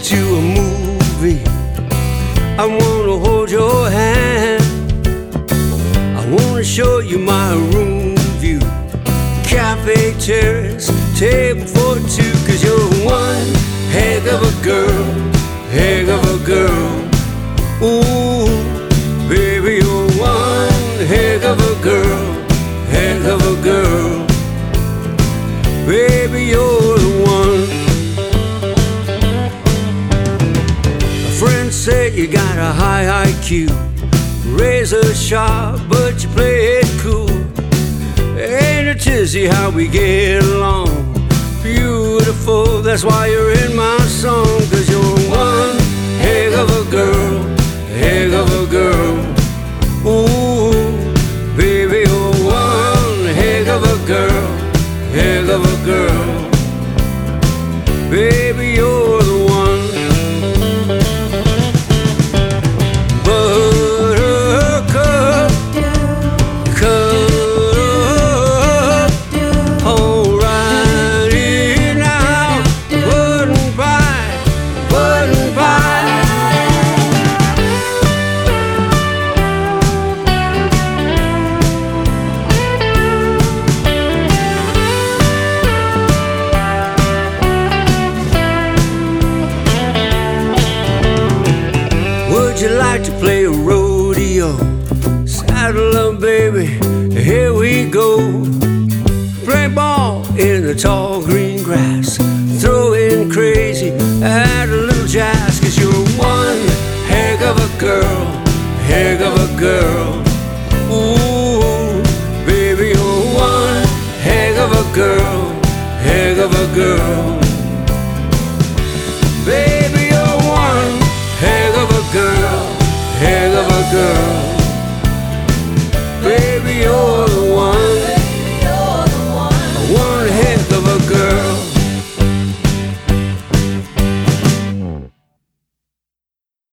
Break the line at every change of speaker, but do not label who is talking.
to a movie. I wanna hold your hand. I wanna show you my room view. Cafe terrace, table for two. Cause you're one heck of a girl, heck of a girl. Ooh, baby, you're one heck of a girl, heck of a girl. Baby, you're the one. My friends say you got a high IQ, razor sharp, but you play it cool. Ain't it tizzy how we get along? Beautiful, that's why you're in my song. Cause you're one heck of a girl, heck of a girl. Ooh, baby, you're one heck of a girl, heck of a girl. Baby, you're the one. Buttercup, cut up, alrighty now. Pudding pie, pudding pie. Would you like to play a rodeo? Saddle up, baby, here we go. Play ball in the tall green grass, throwing crazy at a little jazz. Cause you're one heck of a girl, heck of a girl. Ooh, baby, you're one heck of a girl, heck of a girl.